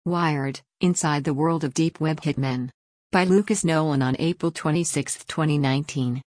Wired, Inside the World of Deep Web Hitmen. By Lucas Nolan on April 26, 2019.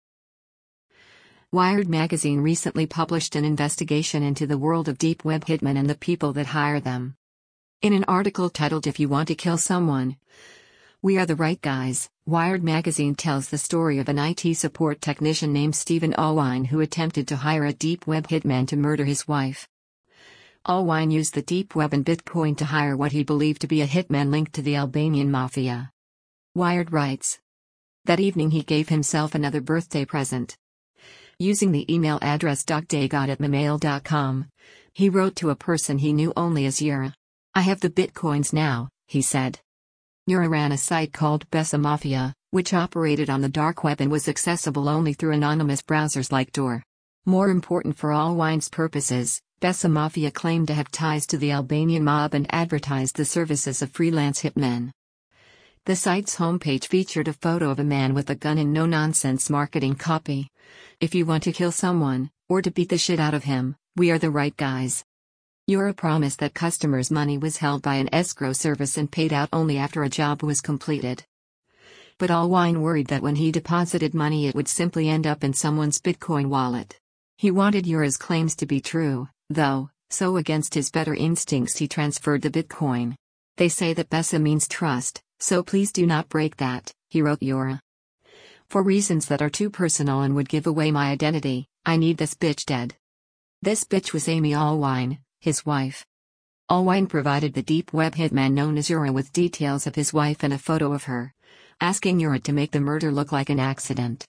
Wired magazine recently published an investigation into the world of deep web hitmen and the people that hire them. In an article titled "If You Want to Kill Someone, We Are the Right Guys," Wired magazine tells the story of an IT support technician named Stephen Allwine who attempted to hire a deep web hitman to murder his wife. Allwine used the deep web and Bitcoin to hire what he believed to be a hitman linked to the Albanian mafia. Wired writes, that evening he gave himself another birthday present. Using the email address dogdaygod@mmail.com, he wrote to a person he knew only as Yura. "I have the Bitcoins now," he said. Yura ran a site called Besa Mafia, which operated on the dark web and was accessible only through anonymous browsers like Tor. More important for Allwine's purposes, Besa Mafia claimed to have ties to the Albanian mob and advertised the services of freelance hitmen. The site's homepage featured a photo of a man with a gun in no-nonsense marketing copy. "If you want to kill someone, or to beat the shit out of him, we are the right guys." Yura promised that customers' money was held by an escrow service and paid out only after a job was completed. But Allwine worried that when he deposited money it would simply end up in someone's Bitcoin wallet. He wanted Yura's claims to be true, though, so against his better instincts he transferred the Bitcoin. "They say that Besa means trust, so please do not break that," he wrote Yura. "For reasons that are too personal and would give away my identity, I need this bitch dead." This bitch was Amy Allwine, his wife. Allwine provided the deep web hitman known as Yura with details of his wife and a photo of her, asking Yura to make the murder look like an accident.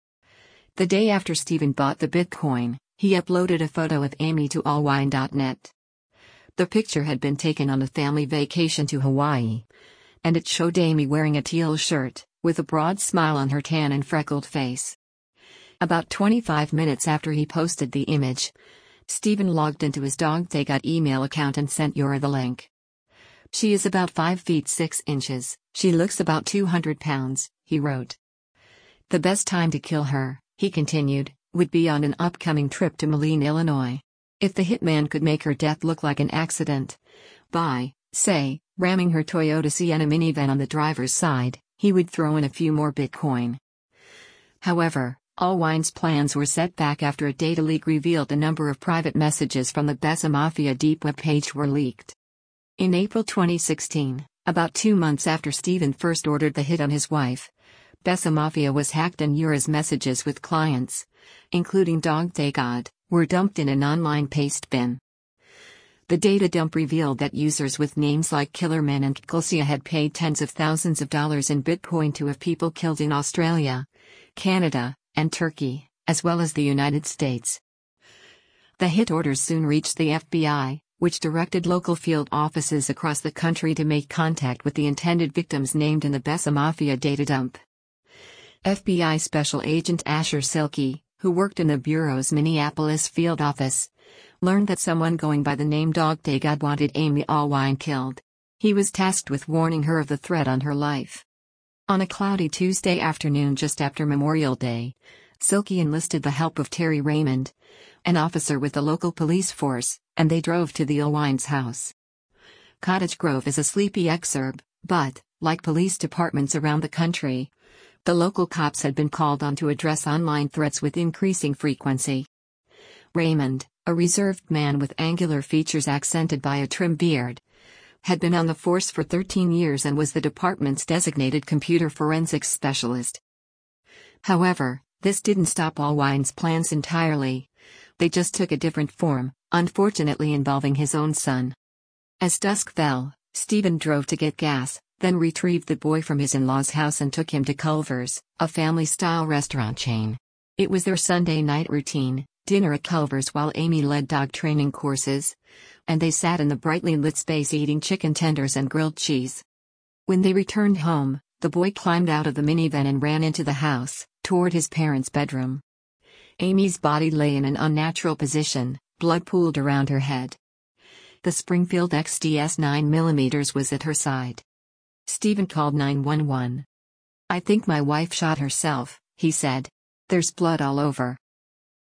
The day after Stephen bought the Bitcoin, he uploaded a photo of Amy to allwine.net. The picture had been taken on a family vacation to Hawaii, and it showed Amy wearing a teal shirt, with a broad smile on her tan and freckled face. About 25 minutes after he posted the image, Stephen logged into his DogDaygod email account and sent Yura the link. "She is about 5 feet 6 inches, she looks about 200 pounds, he wrote. "The best time to kill her," he continued, "would be on an upcoming trip to Moline, Illinois. If the hitman could make her death look like an accident, by, say, ramming her Toyota Sienna minivan on the driver's side, he would throw in a few more Bitcoin." However, Allwine's plans were set back after a data leak revealed a number of private messages from the Besa Mafia deep web page were leaked. In April 2016, about 2 months after Stephen first ordered the hit on his wife, Besa Mafia was hacked and Yura's messages with clients, including DogDaygod, were dumped in an online paste bin. The data dump revealed that users with names like Killerman and Kkulsia had paid tens of thousands of dollars in Bitcoin to have people killed in Australia, Canada, and Turkey, as well as the United States. The hit orders soon reached the FBI, which directed local field offices across the country to make contact with the intended victims named in the Besa Mafia data dump. FBI Special Agent Asher Silky, who worked in the Bureau's Minneapolis field office, learned that someone going by the name DogDaygod wanted Amy Allwine killed. He was tasked with warning her of the threat on her life. On a cloudy Tuesday afternoon just after Memorial Day, Silky enlisted the help of Terry Raymond, an officer with the local police force, and they drove to the Allwine's house. Cottage Grove is a sleepy exurb, but, like police departments around the country, the local cops had been called on to address online threats with increasing frequency. Raymond, a reserved man with angular features accented by a trim beard, had been on the force for 13 years and was the department's designated computer forensics specialist. However, this didn't stop Allwine's plans entirely. They just took a different form, unfortunately involving his own son. As dusk fell, Stephen drove to get gas, then retrieved the boy from his in-laws' house and took him to Culver's, a family-style restaurant chain. It was their Sunday night routine, dinner at Culver's while Amy led dog training courses, and they sat in the brightly lit space eating chicken tenders and grilled cheese. When they returned home, the boy climbed out of the minivan and ran into the house, toward his parents' bedroom. Amy's body lay in an unnatural position, blood pooled around her head. The Springfield XDS 9mm was at her side. Stephen called 911. "I think my wife shot herself," he said. "There's blood all over."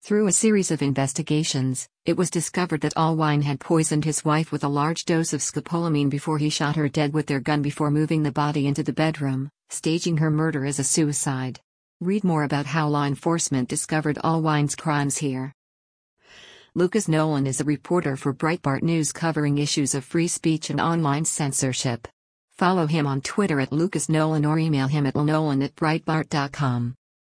Through a series of investigations, it was discovered that Allwine had poisoned his wife with a large dose of scopolamine before he shot her dead with their gun before moving the body into the bedroom, staging her murder as a suicide. Read more about how law enforcement discovered Allwine's crimes here. Lucas Nolan is a reporter for Breitbart News covering issues of free speech and online censorship. Follow him on Twitter @LucasNolan or email him at lnolan@breitbart.com.